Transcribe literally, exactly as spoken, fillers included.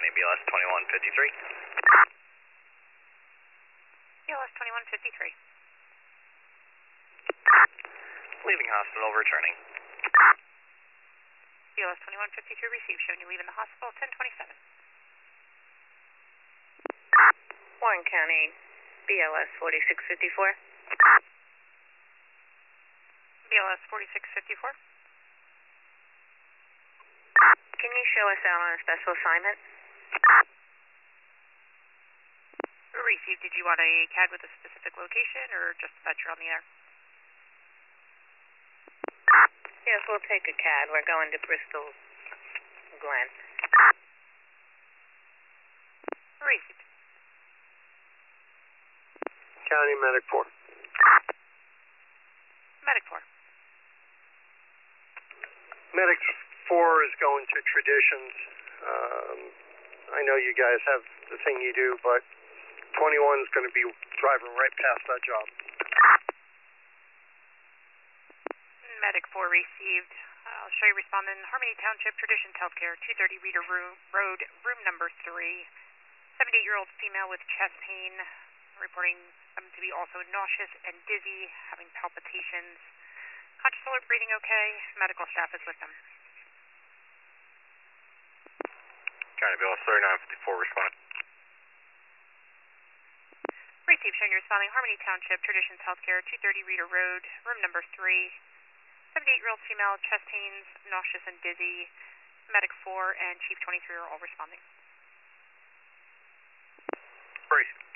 County, B L S twenty-one fifty-three. B L S twenty-one fifty-three. Leaving hospital, returning. B L S twenty-one fifty-three received, showing you leaving the hospital ten twenty-seven. Warren County, B L S forty-six fifty-four. B L S forty-six fifty-four. Can you show us out on a special assignment? Received. Did you want a C A D with a specific location or just that you're on the air? Yes, we'll take a C A D. We're going to Bristol Glen. Received. County Medic four. Medic four. Medic four is going to Traditions. Um, I know you guys have the thing you do, but twenty-one is going to be driving right past that job. Medic four received. I'll show you respondent Harmony Township Traditions Healthcare, two thirty Reader Road, room number three. seventy-eight-year-old female with chest pain, reporting them to be also nauseous and dizzy, having palpitations. Conscious, alert, breathing okay. Medical staff is with them. County, B L S thirty-nine fifty-four, respond. Received, showing you responding Harmony Township Traditions Healthcare, two thirty Reader Road, room number three. seventy-eight-year-old female, chest pains, nauseous and dizzy. Medic four and Chief twenty-three are all responding. Brace.